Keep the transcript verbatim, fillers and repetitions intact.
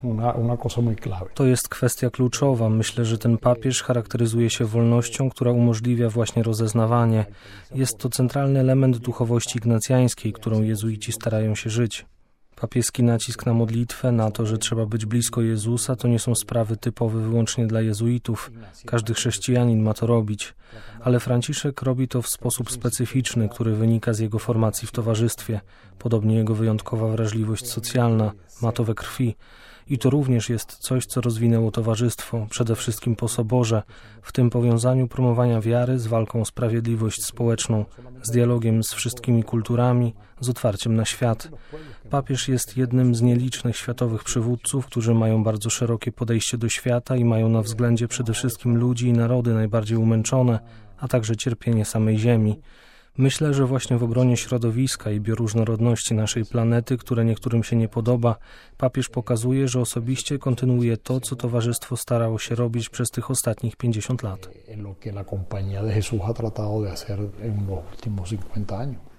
Una, una cosa muy clave. To jest kwestia kluczowa. Myślę, że ten papież charakteryzuje się wolnością, która umożliwia właśnie rozeznawanie. Jest to centralny element duchowości ignacjańskiej, którą jezuici starają się żyć. Papieski nacisk na modlitwę, na to, że trzeba być blisko Jezusa, to nie są sprawy typowe wyłącznie dla jezuitów. Każdy chrześcijanin ma to robić. Ale Franciszek robi to w sposób specyficzny, który wynika z jego formacji w towarzystwie. Podobnie jego wyjątkowa wrażliwość socjalna, ma to we krwi. I to również jest coś, co rozwinęło towarzystwo, przede wszystkim po soborze, w tym powiązaniu promowania wiary z walką o sprawiedliwość społeczną, z dialogiem z wszystkimi kulturami, z otwarciem na świat. Papież jest jednym z nielicznych światowych przywódców, którzy mają bardzo szerokie podejście do świata i mają na względzie przede wszystkim ludzi i narody najbardziej umęczone, a także cierpienie samej Ziemi. Myślę, że właśnie w obronie środowiska i bioróżnorodności naszej planety, które niektórym się nie podoba, papież pokazuje, że osobiście kontynuuje to, co towarzystwo starało się robić przez tych ostatnich pięćdziesiąt lat. En lo que la compañía de Jesús ha tratado de hacer en los últimos cincuenta años.